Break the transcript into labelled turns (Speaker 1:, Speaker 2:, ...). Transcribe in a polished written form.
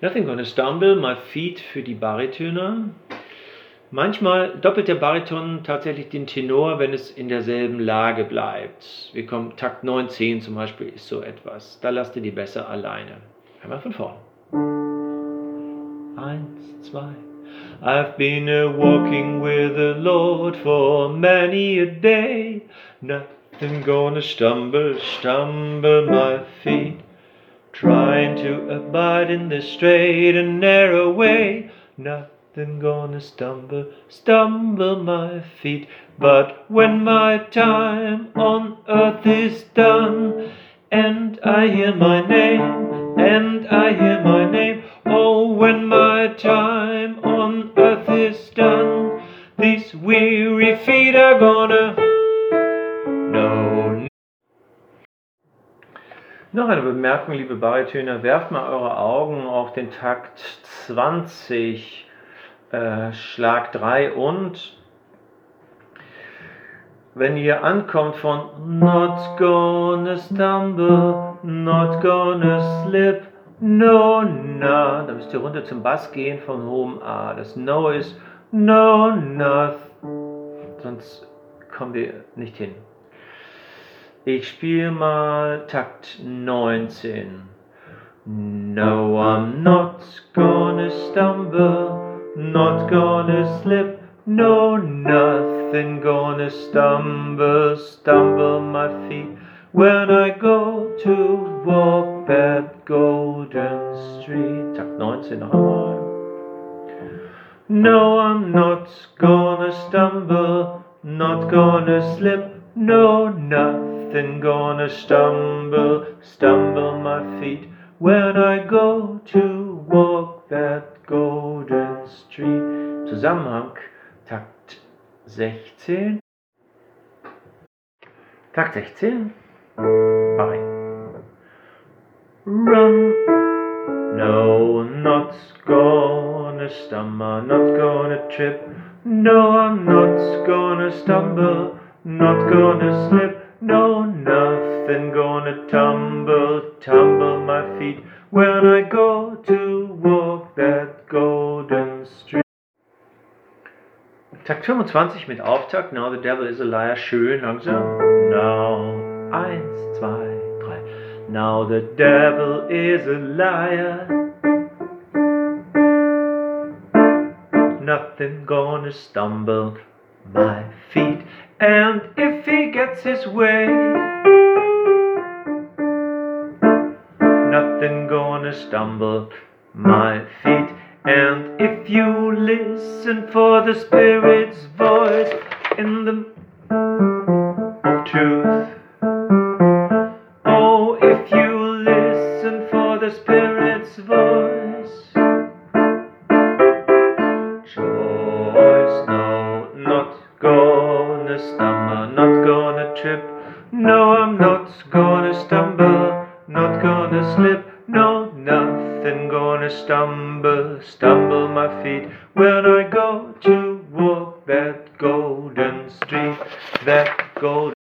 Speaker 1: Nothing gonna stumble, my feet für die Baritöne. Manchmal doppelt der Bariton tatsächlich den Tenor, wenn es in derselben Lage bleibt. Wir kommen, Takt 9/10 zum Beispiel ist so etwas. Da lasst ihr die besser alleine. Einmal von vorn. 1, 2. I've been walking with the Lord for many a day. Nothing gonna stumble my feet. Trying to abide in the straight and narrow way. Nothing gonna stumble my feet. But when my time on earth is done, and I hear my name, oh, when my time on earth is done, these weary feet are gonna know. Noch eine Bemerkung, liebe Baritöner, werft mal eure Augen auf den Takt 20, Schlag 3 und wenn ihr ankommt von not gonna stumble, not gonna slip, no, na, dann müsst ihr runter zum Bass gehen von hohem A. Das No ist no, nothing, sonst kommen wir nicht hin. Ich spiele mal Takt 19. No, I'm not gonna stumble, not gonna slip, no, nothing gonna stumble my feet when I go to walk that golden street. Takt 19 noch einmal. No, I'm not gonna stumble, not gonna slip, no, nothing gonna stumble my feet when I go to walk that golden street. Zusammenhang, Takt 16. Takt 16. Bari. Run. No, not gonna stumble, not gonna trip. No, I'm not gonna stumble, not gonna slip. No, nothing gonna tumble my feet when I go to walk that golden street. Takt 25 mit Auftakt. Now the devil is a liar. Schön langsam. Now, 1, 2, 3. Now the devil is a liar. Nothing gonna stumble my feet. And if he gets his way, nothing gonna stumble my feet. And if you listen for the Spirit's voice in the truth, oh, if you listen for the Spirit's voice, choice, no, not gonna stumble, not gonna trip, no, I'm not gonna stumble, not gonna slip, no, nothing gonna stumble my feet when I go to walk that golden street, that golden